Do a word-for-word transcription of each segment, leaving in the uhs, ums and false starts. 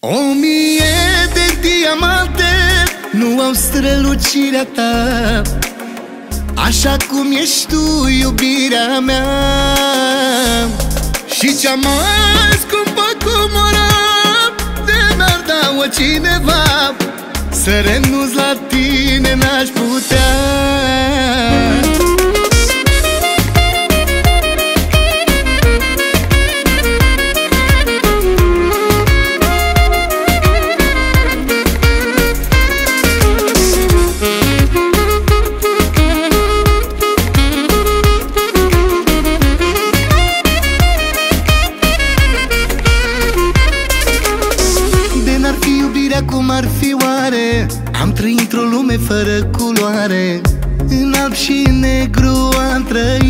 O mie de diamante nu au strălucirea ta, așa cum ești tu, iubirea mea. Și cea mai scumpă comoră de mi-ar da-o cineva, să renunț la tine n-aș putea. Cum ar fi oare? Am trăit într-o lume fără culoare, în alb și negru am trăit.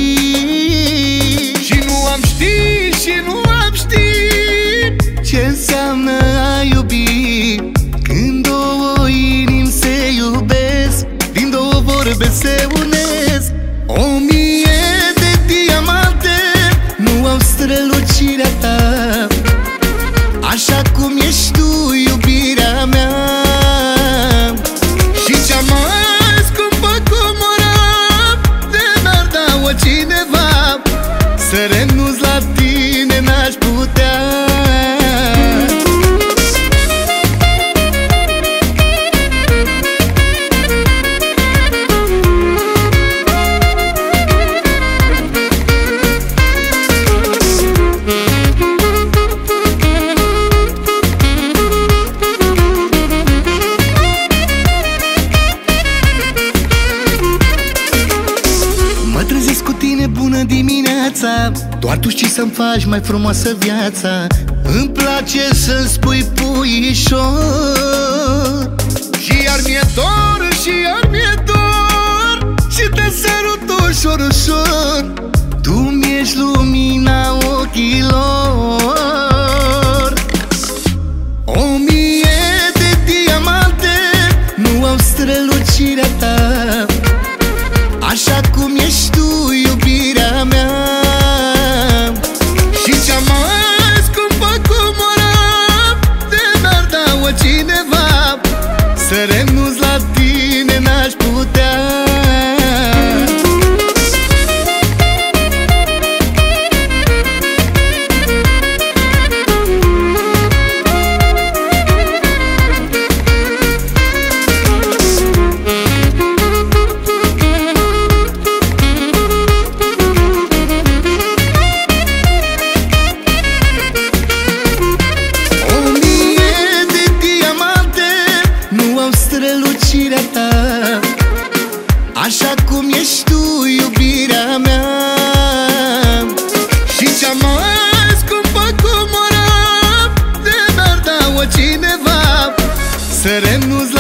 Și nu am ști, și nu am ști ce înseamnă a iubi, când două inimi se iubesc, din două vorbe se unesc. O mie de diamante nu au strălucirea ta, așa cum ești tu, iubirea mea. Și cea mai scumpă comoră de mi-ar da-o cineva, să renunț la tine n-aș putea. Bună dimineața, doar tu știi să-mi faci mai frumoasă viața. Îmi place să-mi spui puișor, și iar mi-e dor, și iar mi-e dor, și te sărut ușor, ușor. Tu mi-ești lumina ochilor. O mie de diamante nu au strălucirea ta, așa cum ești tu, iubirea mea. Și cea mai scumpă comoră de mi-ar da-o cineva, să renunț la tine n-aș putea. Strălucirea ta, așa cum ești tu, iubirea mea. Și cea mai scumpă comoră de mi-ar da-o cineva, să renunț